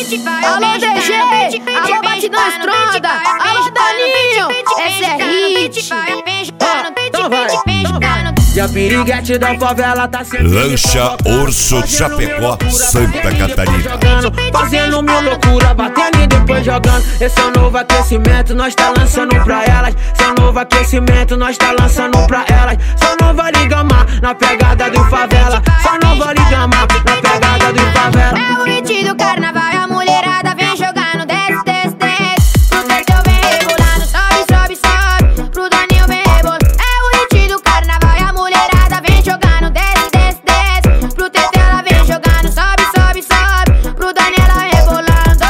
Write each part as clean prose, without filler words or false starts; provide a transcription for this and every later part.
Alô DG, alô Batidão Estronda, alô Daninho, esse é hit. Então vai. E a piriguete da favela tá sempre Lancha Urso Chapecó, Santa Catarina. Fazendo mil loucura, batendo e depois jogando. Esse é o novo aquecimento, nós tá lançando pra elas. Esse é o novo aquecimento, nós tá lançando pra elas. Só não vale gamar na pegada do favela. Só não vale gamar na pegada do favela. É o hit do carnaval, a mulherada vem jogando. Desce, desce, desce, pro Teteu vem rebolando. Sobe, sobe, sobe, pro Daninho vem rebolando. É o hit do carnaval, a mulherada vem jogando. Desce, desce, desce, pro Teteu ela vem jogando. Sobe, sobe, sobe, pro Daninho ela rebolando.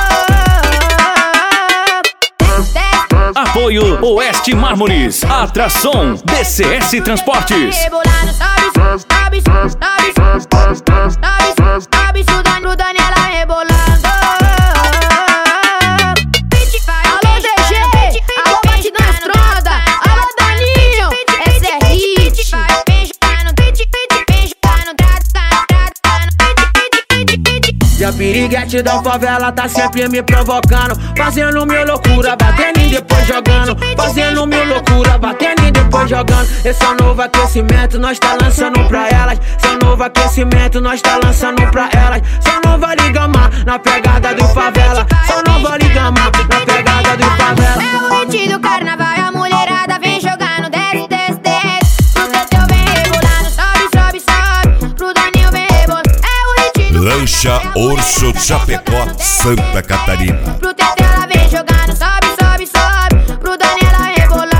Desce, desce. Apoio Oeste Mármores, Atração DCS Transportes. Rebolando, sobe, sobe, sobe, sobe, sobe, pro Daninho ela rebolando. Alô DG, alô Batidão Estronda, alô Daninho, esse é hit. E a piriguete da favela tá sempre me provocando. Fazendo mil loucura, batendo e depois jogando. Fazendo mil loucura, batendo e depois jogando. Esse é o novo aquecimento, nós tá lançando pra elas. Esse é o novo aquecimento, nós tá lançando pra elas. Só não vale gamar na pegada do favela. Só não vale gamar na pegada do favela. É o hit do carnaval, a mulherada vem jogando. Desce, desce, desce, pro Teteu vem rebolando. Sobe, sobe, sobe, pro Daninho vem rebolando. É o hit do Lancha Urso Chapecó, Santa Catarina. pro Teteu ela vem jogando. Sobe, sobe, sobe, pro Daninho ela rebolando.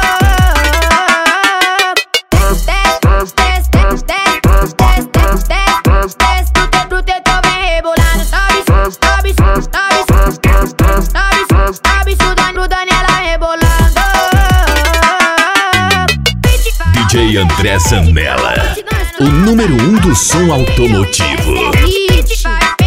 Desce, desce, desce, desce, desce, desce, desce, desce, pro Teteu vem rebolando. Sobe, sobe, sobe, sobe, pro Daninho ela rebolando. DJ André Zanella, o número 1 do som automotivo. Hit.